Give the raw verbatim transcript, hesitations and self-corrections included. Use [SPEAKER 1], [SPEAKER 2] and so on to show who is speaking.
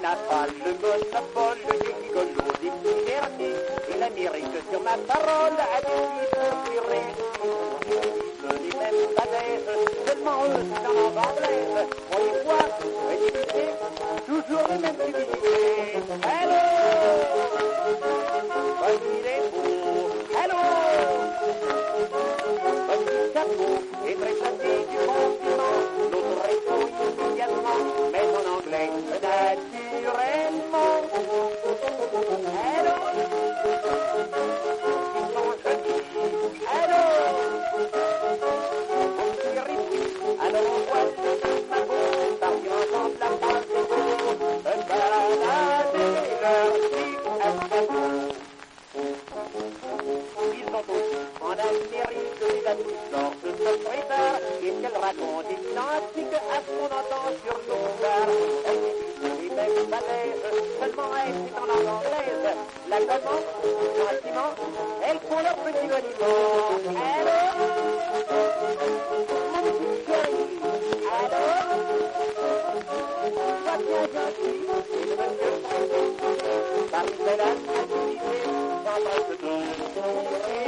[SPEAKER 1] n'a pas le monopole des gigolos, des petits derniers. Et l'Amérique sur ma parole a décidé de réussir. Les mêmes badaises, seulement eux qui sont en anglaise. On les voit, éduqués, toujours les mêmes publicités. Hello! Voici les beaux. Hello! Voici chapeau et très châssé du continent. Notre répond immédiatement, mais en anglais, naturellement. Hello! Ils sont jolis. Hello! Alors on voit ce petit magot partir ensemble la base des beaux, un balader leur type à chapeau. Ils sont tous en Amérique, les amis sortent de ce trésor, et qu'elle raconte est identique à ce qu'on entend sur nos bars. Elle dit les mêmes balaises, seulement elle c'est en langue anglaise. La comment, gentiment, elles font leur petit monument. Hello! Parce que la société s'en passe donc.